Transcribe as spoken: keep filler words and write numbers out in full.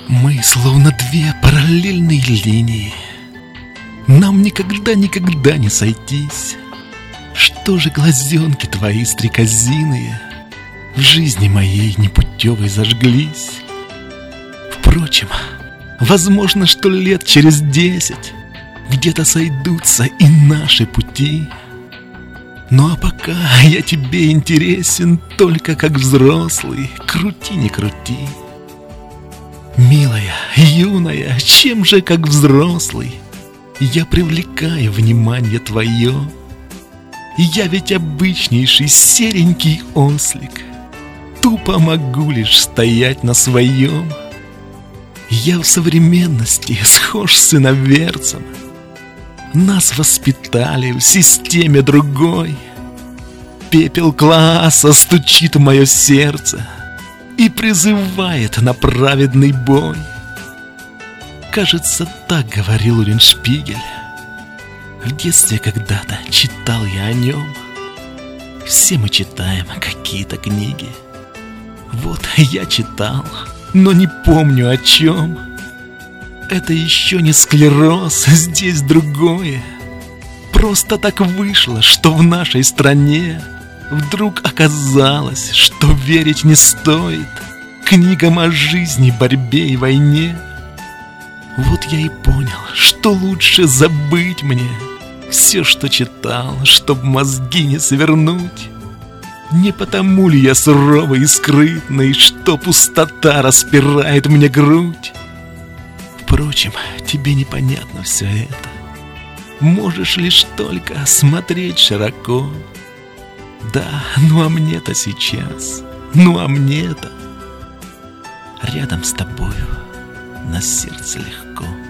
Мы словно две параллельные линии. Нам никогда-никогда не сойтись. Что же глазенки твои стрекозиные в жизни моей непутевой зажглись? Впрочем, возможно, что лет через десять где-то сойдутся и наши пути. Ну а пока я тебе интересен только как взрослый, крути не крути. Милая, юная, чем же как взрослый я привлекаю внимание твое? Я ведь обычнейший серенький ослик, тупо могу лишь стоять на своем. Я в современности схож с иноверцем. Нас воспитали в системе другой. Пепел класса стучит в мое сердце и призывает на праведный бой. Кажется, так говорил Уллиншпигель. В детстве когда-то читал я о нем. Все мы читаем какие-то книги. Вот я читал, но не помню о чем. Это еще не склероз, здесь другое. Просто так вышло, что в нашей стране вдруг оказалось, что верить не стоит книгам о жизни, борьбе и войне. Вот я и понял, что лучше забыть мне все, что читал, чтоб мозги не свернуть. Не потому ли я суровый и скрытный, что пустота распирает мне грудь? Впрочем, тебе непонятно все это. Можешь лишь только смотреть широко. Да, ну а мне-то сейчас, ну а мне-то рядом с тобою на сердце легко.